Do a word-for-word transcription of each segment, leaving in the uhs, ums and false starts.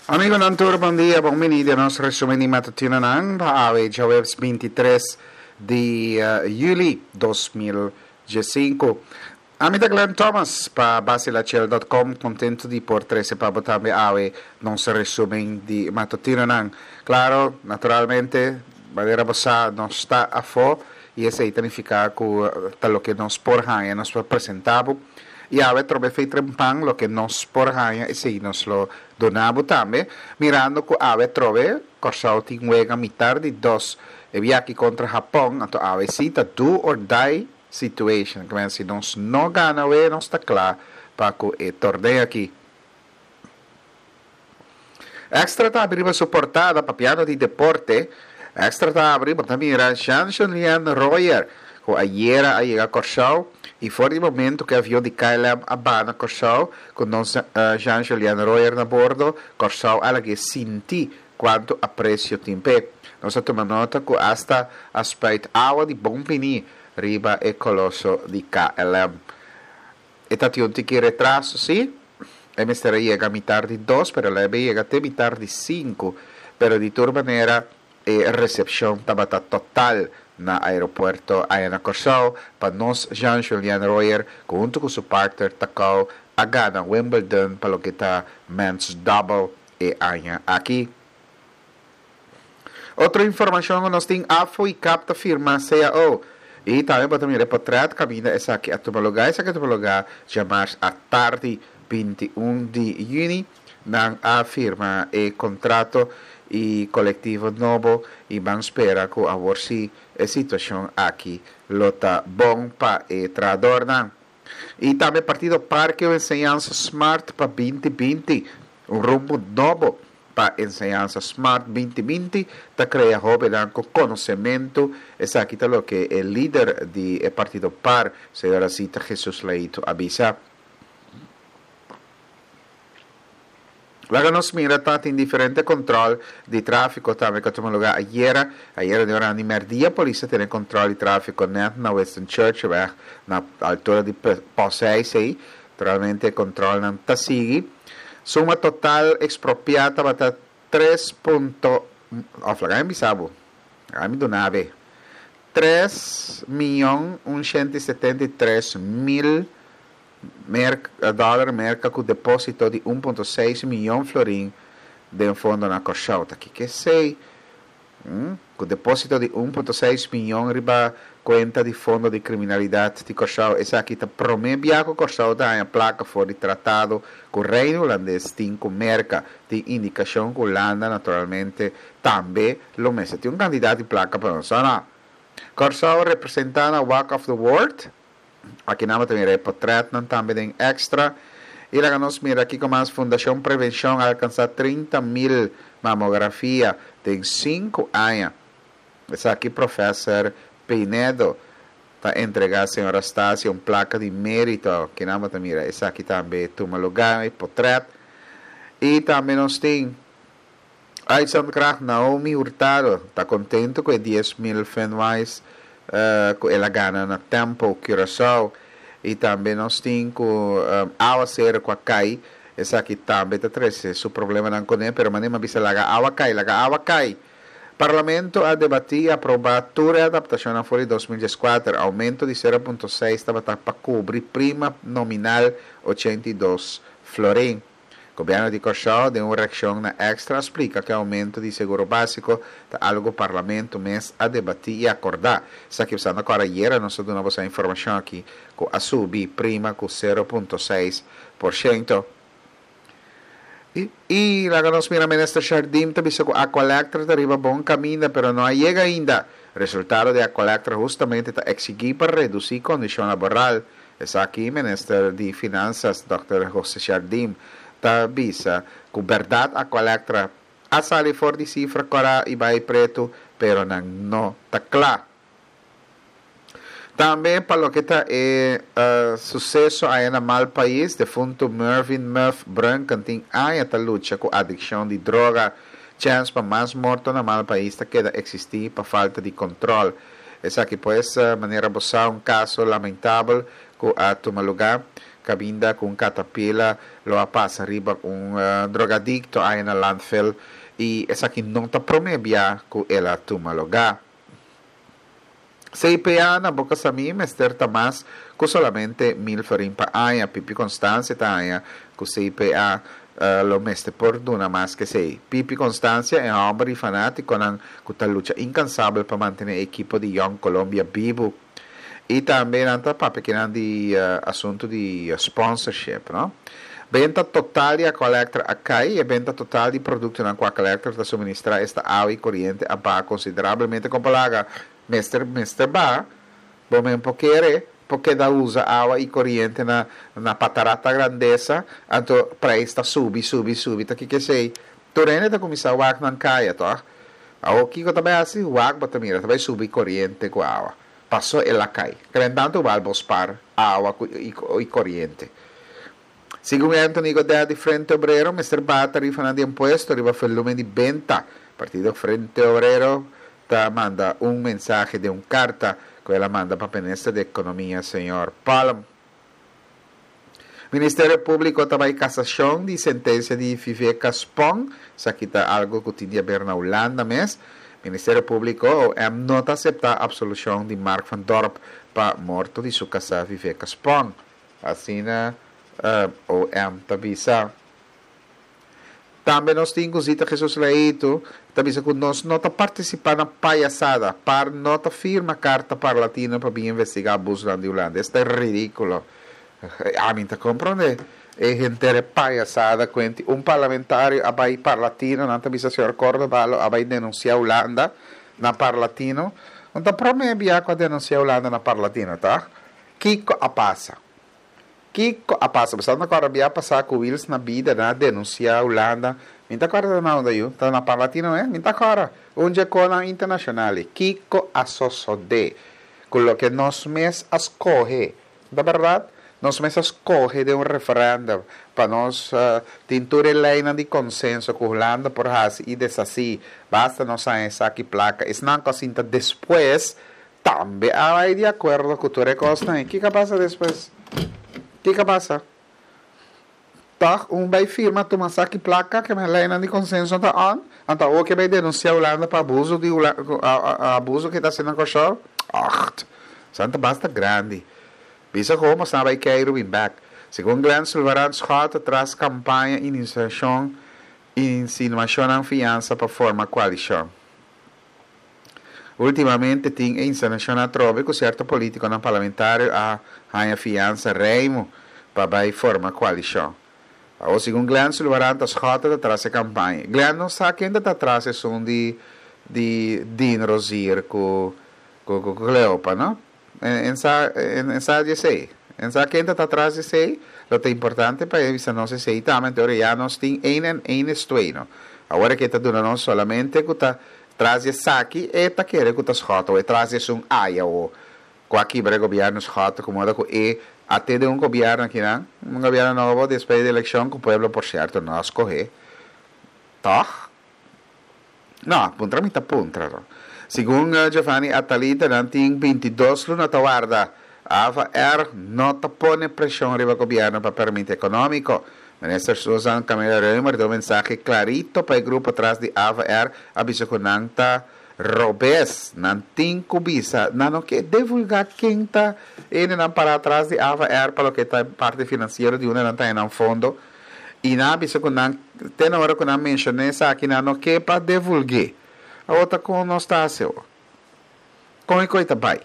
Amigo Nantur, bom dia, bom menino. Nós resumimos matutino ng paawi Jawebs veintitrés de uh, Yuli dois mil e cinco. Amita Glenn Thomas pa basilachel dot com, contento di portrese pa botambe awe non se resumen di matutino ng. Claro, naturalmente, manera bosa non sta a fo e esse significa que talo que nos porhanha nos presentavo. E ave trobe feito pang lo que nos porhanha e se nos lo donavo também, mirando que ave trobe corsau tinguega mitar de dos e viaki contra Japão, então ave cita do or die situation, que se nos não gana we não está claro para que e torneio aqui. Extra tá abrindo suportada para piano de deporte, extra tá abrindo também era Jean-Julien Royer, que ayer a chegar corsau e foi o momento que o avião de K L M abana Corsau, com nós uh, Jean-Julien Royer na bordo, Corsau ela que senti quanto aprecio tempe. Nós tomamos nota que hasta aspect água de bom pini riba e colosso de K L M. E tati un tiki retraso, sim? E me starei chega a metà di dos, pero lebe chega até metà di cinco, pero di tur manera e recepção tabata total na aeropuerto Ayana Corsau para nós Jean-Julien Royer junto com seu partner Takao a gana Wimbledon para o que está men's double e Aya aqui. Outra informação nós tem Afo e capta firma C A O e também para também reportar caminha essa aqui a tomar lugar essa que a tomar lugar chamar a tarde vinte e um de junho na a firma e contrato e coletivo novo e vamos esperar que a ver se a situação aqui lota bom para o trador. E também partido Parque de Enseñanza Smart para vinte vinte, um rumo novo para Enseñanza Smart vinte vinte, está criando jovem com conhecimento. Essa aqui é o que o líder do partido Par, senhora Zita Jesus Leito, avisa. Lá nos mira tanto em diferente controle de tráfego também que tomou lugar ayer, ayer de hora de merdia, a polícia tem controle de tráfego net na Western Church, na altura de Poseis, naturalmente controle não está seguindo. Suma total expropriada bata três ponto, oflaga em bisabo, ami do nave, três milhões cento e setenta e três mil Merc, dólar merca com depósito de um ponto seis milhão florim de um fundo na Corsau. Aqui que sei, hum? Com depósito de um ponto seis milhão riba conta de fundo de criminalidade de Corsau. Essa aqui está promebia com Corsau da a placa foi tratado com o reino holandês cinco merca de indicação que Holanda naturalmente também lo mese. Tem um candidato de placa para nós. Corsau representando a Walk of the World. Aqui nada também é portrait, não também tem extra. E lá nós mira aqui como a Fundação Prevenção alcançar trinta mil mamografia tem cinco anos. Essa aqui professor Pinedo está entregando a senhora Estácio uma placa de mérito. Que nada também é essa aqui também toma lugar e portrait. E também nós tem Aisankrach Naomi Hurtado está contente com dez mil fenwais. Uh, ela gana na Tempo Curaçao e também nós temos uh, água ser com a cai essa aqui também está treze seu problema não conhece pero manem avisa laga água cai laga água cai Parlamento a debatir e aprovar toda a adaptação na folha dois mil e quatro aumento de zero ponto seis estava para cobrir prima nominal oitenta e dois florim. O governo de Corsau deu uma reação na extra, explica que o aumento de seguro básico está algo o parlamento mês a debater e acordar. Isso aqui usando agora ayer, nós damos a informação aqui que a subir prima com zero ponto seis por cento. E, e lá nós mira ministro Jardim, também que a Aqualectra está arriba bom caminho, mas não chega ainda. Resultado de Aqualectra justamente está exigir para reduzir condição laboral. Essa aqui, ministro de Finanças, doutor José Jardim, ta bisa com verdade a Aqualectra a sali for de cifra cora e vai preto pero nang no ta claro. Também para o que está é uh, sucesso aí na mal país defunto Mervyn Murph Branco tem aí a luta com adicção de droga chance para mais morto na mal país ta queda existir para falta de controle. Essa aqui pois uh, maneira boçar um caso lamentável que a toma lugar cabinda com catapila, lo passa arriba um uh, drogadicto aí na landfill e essa aqui não está promebia que ela toma lugar. C I P A na boca sa mim, Mister Tamas, que solamente mil farin pa aya, pipi Constância ta aya, que C I P A uh, lo meste por duna mas que sei. Pipi Constância é um homem fanático que está luta incansável para manter a equipe de Young Colombia vivo. E também anta para pequeno de uh, assunto de uh, sponsorship, não? Venta total de a collector a cai e venta total de produto na qual a collector está suministrar esta água e corrente a ba consideravelmente comparaga. Mister Mister Ba, bom poquere, porque da usa água e corrente na na patarata grandeza, anto presta subi subi subi, tá que que sei. Torene tá começar o ar não caia, tá? A o que que também assim, o ar bota mira, vai subir corrente com água. Passou ela cai. Grandando valvos par água e, e corrente. Segundo Anthony Godet di Frente Obrero, Mister Ba tarifa de impuesto arriva a volume di venta. Partido Frente Obrero ta manda un mensaje de un carta que ela manda para a ministra de Economia, senhor Palm. Ministério Público também cassação de sentença de Viveka Spong, isso aqui está algo que tinha a ver na Holanda, mas Ministério Público é não aceitar a absolução de Mark van Dorp para morto de sua casa Viveka Spong. Assim, uh, o M avisa. Também nós temos que Jesus leito, também que nós não participar na palhaçada, para não firma carta para latino para investigar abuso na Holanda. Isso é ridículo. A mim te compreende? É gente palhaçada, quando um parlamentário vai para latino, não também se recorda, vai denunciar a Holanda na para latino, então promete que denunciar a Holanda na para latino, tá? Kiko a passa. Kiko a passa, você não agora vai passar com Wills na vida, na denunciar a Holanda. Minta agora não daí, tá na para latino, é? Minta agora. Onde é com internacional? Kiko a sosode, com o que nós mesmos escolhe, da verdade? Nós mesmos escolhe de um referendo para nós uh, tentar lei de consenso com a Holanda por assim e desassi. Basta nós essa aqui placa. E não assim depois também vai de acordo com tu recosta. O que que passa depois? O que que passa? Tá, um vai firma toma aqui placa que a lei de consenso está on. Então o que vai denunciar a Holanda para abuso de abuso que está sendo acontecido? Ah, santa basta grande. Bisa como sabe que é ir back. Segundo Glenn Silverado Scott, traz campanha de iniciação e insinuação de fiança para formar coalição. Ultimamente, tem insinuação a trove com certo político não parlamentário a a fiança reimo para formar coalição. O segundo Glenn Silverado Scott, traz a campanha. Glenn não sabe quem está atrás é som de de Dean Rosier com com Cleopa, não? En sa en sa de sei en sa quem está atrás de sei lo que é importante para eles não se sei também agora já nós tem em em estuino agora que está dando não solamente que está atrás de saque e está querendo que está escota ou atrás de um aia ou com aqui para governo escota como da e até de um governo aqui não um governo novo depois da eleição que o povo por certo não escolhe tá não puntra mita puntra Segundo uh, Giovanni Atalita, tem vinte e dois lunas na guarda. A AVA R não põe pressão sobre o governo para permitir econômico. Minister Susan Camila Reumer deu mensagem clarito para o grupo atrás de AVA R, avisa que não está robes, não tem cubisa, não quer divulgar quem está indo para atrás de AVA R para o que está parte financeira de uma não está em fundo. E não avisa que não tem hora que não menciona isso aqui, não quer para divulgar. A outra com nós está seu. Como é que está pai?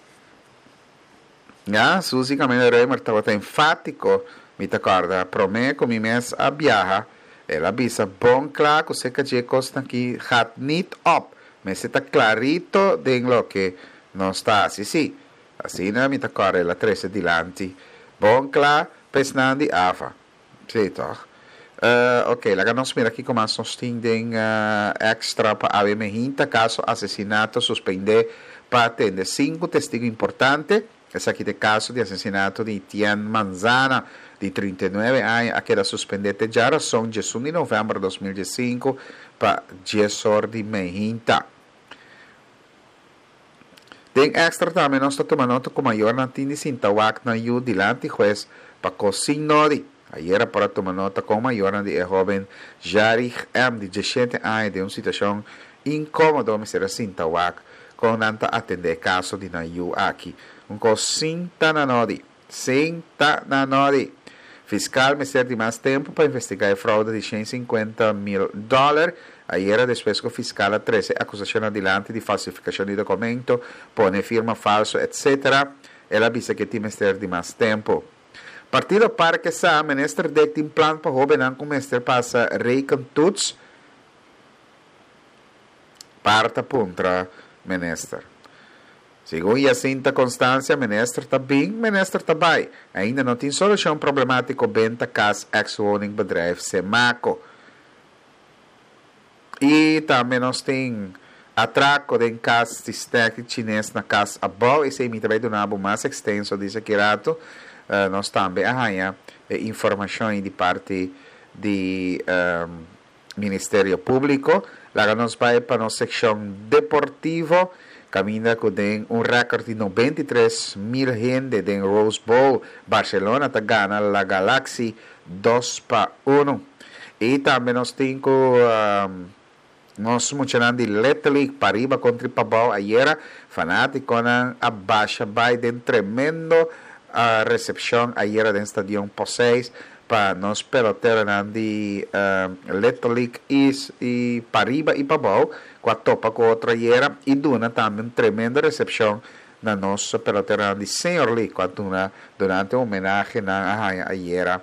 Já, Suzy Camila Reimer estava enfático, me acorda, promete que me mês a viaja, ela avisa bom claro que você que costa aqui hat niet up, mas está clarito de lo que nós está assim, sim. Assim, né, me acorda, ela trece dilante, bom claro, pesnando de ava. Sim, toch? Uh, ok, la nós mira aqui como a sostindem uh, extra para a Mehinta, caso assassinato suspender para atender cinco testigos importantes. Esse aqui é o caso de assassinato de Tian Manzana, de trinta e nove anos, que era suspendido já razão de um de novembro de dois mil e cinco para Gesor de Mehinta. Tem extra também, nós estamos tomando nota com maior na tinha Sintawak na Yu dilante juez para cozinhar. Ayer para tomar nota com maior de jovem Jarich M de dezessete anos de uma situação incômoda, mas era assim, tawak, com nanta atender caso de nayu aqui. Um cozinha na nodi, cinta na nodi. Fiscal me de mais tempo para investigar a fraude de cento e cinquenta mil dólares. Ayer, depois que o fiscal treze acusação adiante de falsificação de documento, pone firma falso, etcétera. Ela avisa que tem de mais tempo. Partido Parque Sa, minister dekt een plan para joven com minister passa rekentoets. Parta puntra minister. Segundo Jacinta Constância, minister está bem, minister está bem. Ainda não tem solução problemática benta cas ex-woning bedrijf Semaco. E também nós tem atraco de cas sistema chinês na casa Abau. Esse aí também do nabo mais extenso, diz aqui rato. Uh, nós também arranha eh, informações de parte do um, Ministério Público. Lá nós vai para a secção deportiva. Caminha com um recorde de noventa e três mil gente de Rose Bowl. Barcelona está ganhando a Galaxy dois para um. E também nós temos um, nós mencionando de Little League Pariba contra Pabau. Ayer, fanático na abaixa Biden tremendo. A recepção ayer do Estadio Poseis para nós peloteiros de uh, Little League e Pariba e Pabau, com a topa com outra ayer, e duna também tremenda recepção na nossa peloteiros de Senior League, com a duna durante uma homenagem na arranha ayer,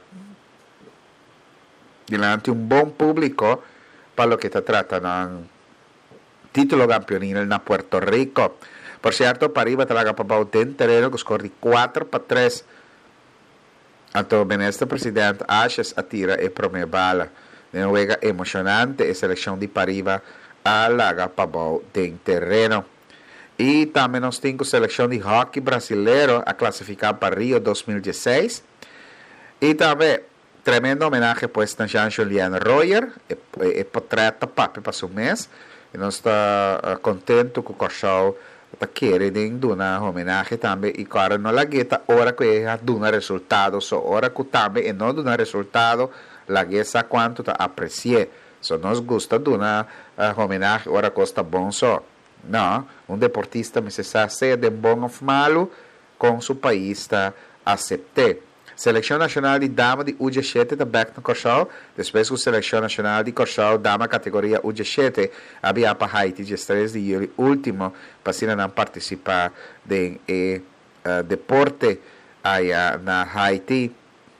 diante um bom público para o que se trata do título campeonil na Puerto Rico. Por cierto, Pariba talaga pa ba den terreno que score de quatro para três. Então, o ministro presidente Ashes atira e prome bala. De uma juega emocionante a seleção de Pariba alaga pa ba den terreno. E também nós temos a seleção de hockey brasileiro a classificar para Rio dois mil e dezesseis. E também, tremendo homenagem puesta a Jean-Julien Royer, e portrait papi para o mês. E nós estamos uh, contentes com o Corchal. Perché dando una homenagem também e cara não lagueta ora que é dando resultado só ora que também e não dando resultado lagueta quanto tá aprecie só nos gusta dando uh, homenagem ora costa bom só não um deportista me se sabe de bom ou malo com seu país está aceitar. Seleção Nacional de Dama de U dezessete da Beck no Corchal, depois que a Seleção Nacional de Corchal Dama categoria U dezessete havia para Haiti dia três de julho último para não participar de eh, uh, deporte aí na Haiti.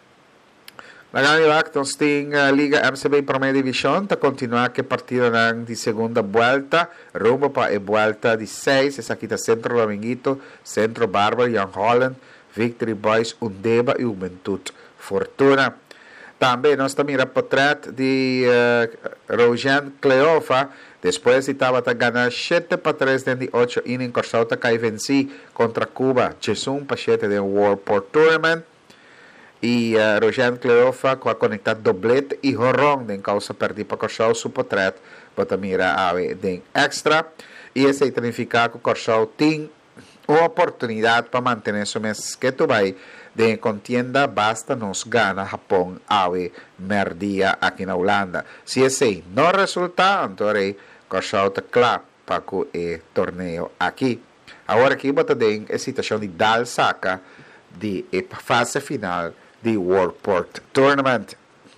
Na grande acto nós tem a Liga M C B Primeira Divisão, está continuar que partida de segunda volta, rumbo para a volta de seis, essa aqui está Centro Dominguito, Centro Bárbaro, Young Holland, Victory Boys, Undeba e Juventud Fortuna. Também nós também reportamos de uh, Rojan Cleofa, depois de estava a ganhar sete para três dentro de oito innings, Corchal cai venci contra Cuba, um para sete de World Port Tournament. E uh, Rojan Cleofa com a conectar doblete e jorrão em causa perdi para Corchal, su portrait, para também a de extra. E esse significa que o Corchal tem uma oportunidade para manter o mês que tu vai de contienda basta nos gana Japão ave merdia aqui na Holanda. Se esse não resulta, então Corchal está claro para o torneio aqui. Agora aqui bota tem a situação de Dal Saca de fase final de World Port Tournament.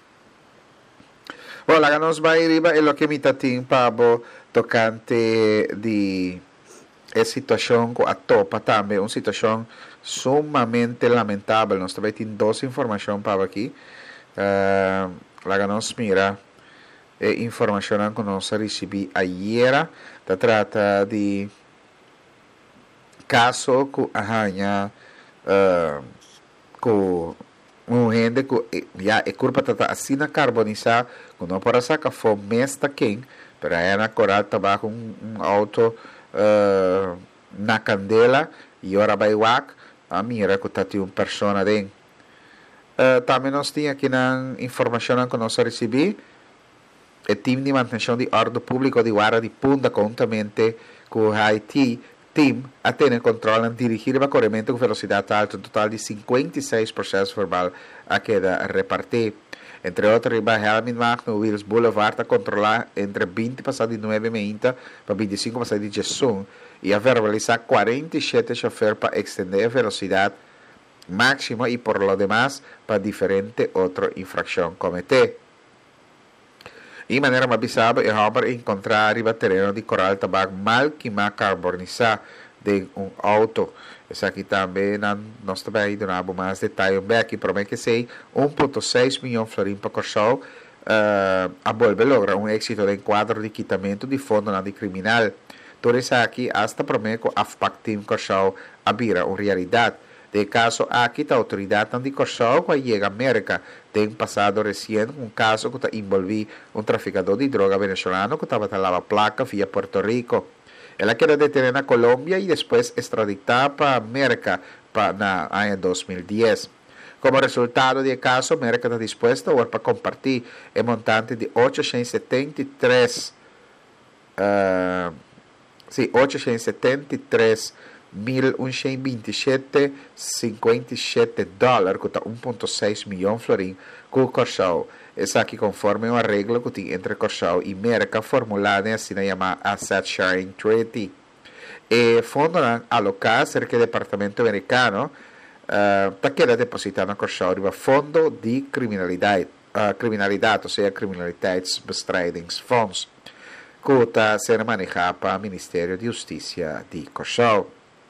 Bom, lá nós vai riba é o que me está para tocante de a situação com a topa também, uma situação sumamente lamentável. Nós também temos duas informações para aqui. Uh, lá nós mira a informação que nós recebemos ayer. Se trata de caso que arranha uh, com um gente que já é culpa de assina carbonizar, que não pode sacar fomesta quem, para aí na coral trabalha um, um auto Uh, na candela e ora vai wak a mira que está uma pessoa dentro. Uh, também nós temos aqui na informação que nós recebemos o time de manutenção de ordem pública de Guarda de Punta conjuntamente com Haiti team a tener controle en dirigir el corrimiento con velocidad alta, un total de cincuenta y seis procesos verbal a queda repartir. Entre otros, riba Helmin Magno Wills Boulevard a controlar entre veinte pasadas de nueve e meia para veinticinco pasadas de Jesús y a verbalizar cuarenta y siete choferes para extender velocidad máxima y por lo demás para diferente otra infracción cometer. Y de manera más bizarra, es ahora encontrar arriba terreno de coral tabaco mal que más carbonizado de un auto. Es aquí también nós também damos mais detalhes bem aqui para que sei um vírgula seis milhão de florins para Corsol uh, a volver logra um êxito de enquadro de quitamento de fundo na de criminal. Tudo isso aqui hasta para mim que a F-Pactim Corsol a vira uma realidade. De caso aqui a autoridade de Corsol quando chega à América tem passado recente um caso que está envolvido um traficador de droga venezolano que estava a placa via Puerto Rico. Ela queda detenida na Colômbia e depois extraditada para a América para na ano dois mil e dez. Como resultado do caso, a América está disposta a compartilhar o montante de oitocentos e setenta e três uh, sim, oitocentos e setenta e três mil cento e vinte e sete vírgula cinquenta e sete dólares, que está um vírgula seis milhão de florins, com o Corsol. Isso aqui conforme um arreglo que tem entre Corsol e América, formulado em assim chamada Asset Sharing Treaty. E fundo alocado cerca do departamento americano está uh, queda depositado na Corsol riba fundo de criminalidade, uh, criminalidade, ou seja, criminaliteitsbestrijdingsfonds, que está sendo manejado para o Ministério de Justiça de Corsol.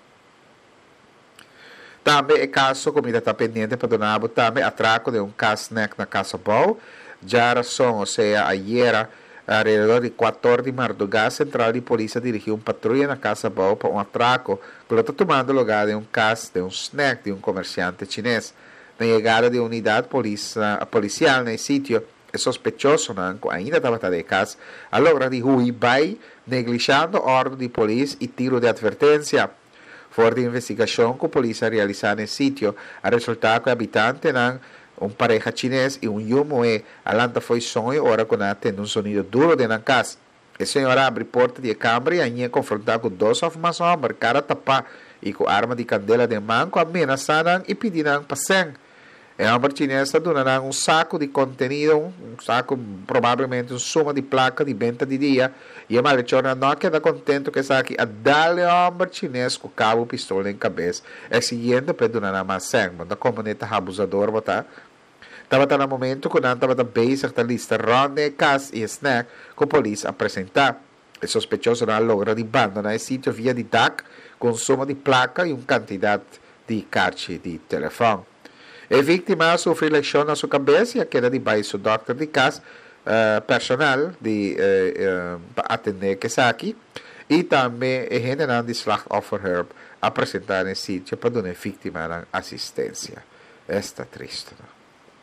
Também é caso, como está pendente para donar, também atraco de um casneck na Casa Bau. Já são, ou seja, ayer, alrededor de quatorze de madrugada, a Central de Polícia dirigiu uma patrulha na Casa Bau para um atraco que está tomando lugar de um cas, de um snack de um comerciante chinês. Na chegada de unidade polícia, policial no sítio, é sospechoso, não, ainda estava de casa, a logra de Hui Bai, negligenciando ordem de polícia e tiro de advertência. Fora de investigação que a polícia realizou no sítio, a resultado que o habitante não um pareja chinês e um yumoe alanta foi sonho ora com tem um sonido duro de na casa. O senhor abre porta de câmara e aí é confrontado com dois homens, cara tapa e com arma de candela de mão, ameaçaram e pediram para sangue. O homem chinês donaram um saco de contenido, um saco, provavelmente uma soma de placa de venda de dia, e o malhechor não queda contente que está aqui a dar ao homem chinês com cabo pistola em cabeça, exigindo para donar mais sangue, mas a comunidade abusadora botar. Estava no momento que não estava bem certa lista ronde, cas e snack que a polícia apresentar. O sospechoso não logra de abandonar o sítio via de D A C, com soma de placa e uma quantidade de caixa de telefone. A vítima sofreu lesão na sua cabeça e a queda de baixo do doctor de casa, uh, personal de uh, uh, para atender que está aqui, e também é generando de slachtofferhulp apresentar no sítio para dar a vítima assistência. Está triste, não?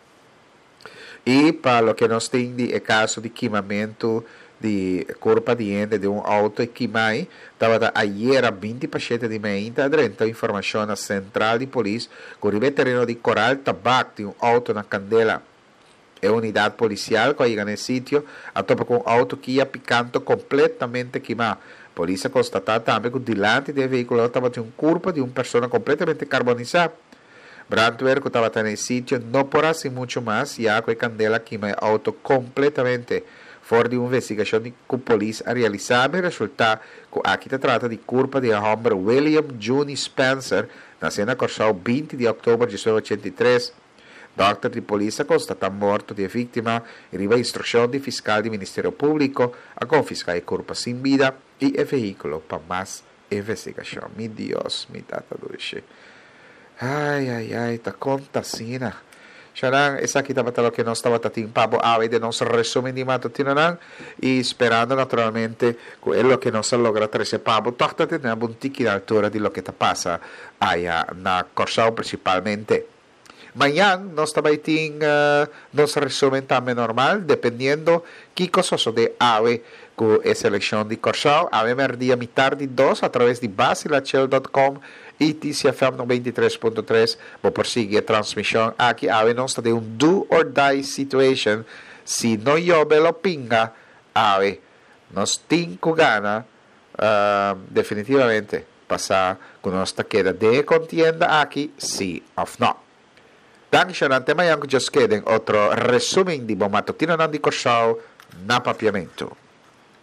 E para o que nós temos é caso de queimamento de corpo de ende de um auto queimado, estava ayer a vinte para sete de manhã, então informação na central de polícia, com o terreno de coral tabaco de um auto na Candela. É unidade policial que chega nesse sítio, a topa com um auto que ia picando completamente queimado. A polícia constatou também que delante do veículo estava um corpo de uma pessoa completamente carbonizada. Brandwehr, que estava nesse sítio, não por assim muito mais, e a Candela queima o auto completamente. Fora de uma investigação que a polícia realizava, resulta que aqui se trata de corpo de homem William Juni Spencer, nascido na Corsol vinte de outubro de mil novecentos e oitenta e três. Doctor de polícia constata morto de vítima e riba instrução de fiscal do Ministério Público a confiscar o corpo sem vida e o veículo para mais investigação. Meu Deus, me tata doce. Ai, ai, ai, ta conta sina. Xarang, essa aqui estava o que nós estava tating pabo ave de nosso resumen de matutino e esperando naturalmente quello que nós logra trazer pabo torta de na buntiqui na altura de lo que te passa aí na Corsol principalmente. Amanhã nós também temos uh, nosso resumen também normal, dependendo que coisas de ave com a seleção de Corsol, ave merdia mi tarde dois através de basilachel ponto com e T C F M noventa e três ponto três, vou prosseguir a transmissão aqui, ave nós está de um do or die situation, se não chove lo pinga, ave, nós temos gana, uh, definitivamente, pasar con nuestra queda de contienda aquí, sí o no. Dankeschön, antema yang just queden otro resumen di Bomatutino Nandi Show na papiamento.